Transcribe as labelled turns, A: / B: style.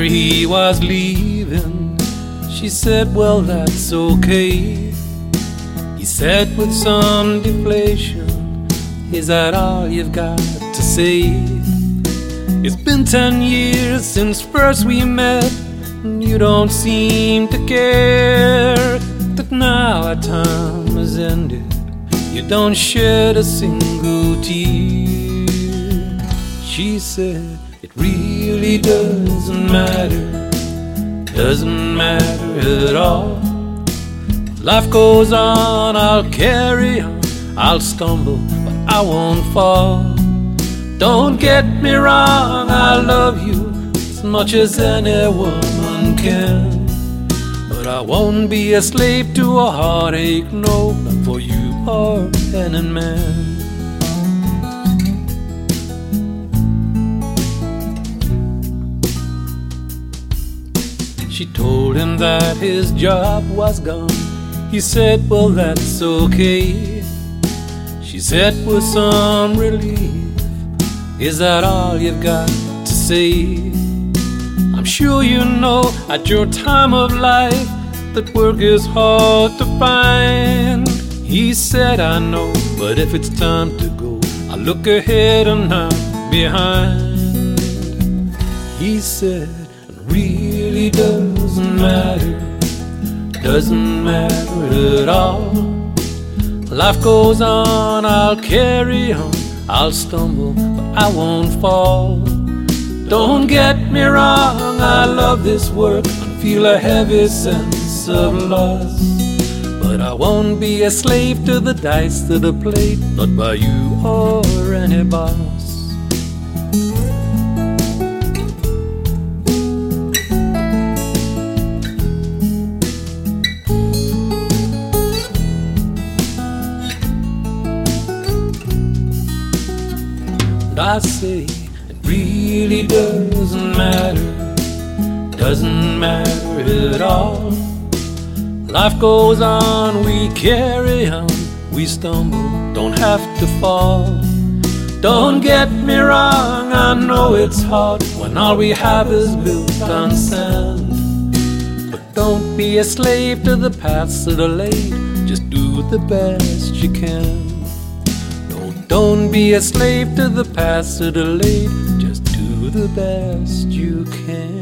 A: he was leaving, she said, well, that's okay. He said with some deflation, is that all you've got to say? It's been 10 years since first we met, and you don't seem to care that now our time has ended. You don't shed a single tear. She said, it really doesn't matter at all. Life goes on, I'll carry on, I'll stumble, but I won't fall. Don't get me wrong, I love you as much as any woman can, but I won't be a slave to a heartache, no, not for you or any man. She told him that his job was gone. He said, well, that's okay. She said with some relief, is that all you've got to say? I'm sure you know at your time of life that work is hard to find. He said, I know, but if it's time to go, I look ahead and not behind. He said, it really doesn't matter at all. Life goes on, I'll carry on, I'll stumble, but I won't fall. Don't get me wrong, I love this work and feel a heavy sense of loss, but I won't be a slave to the dice, to the plate, not by you or any boss. I say it really doesn't matter at all. Life goes on, we carry on, we stumble, don't have to fall. Don't get me wrong, I know it's hard when all we have is built on sand, but don't be a slave to the past or the late, just do the best you can. Don't be a slave to the past or the late, just do the best you can.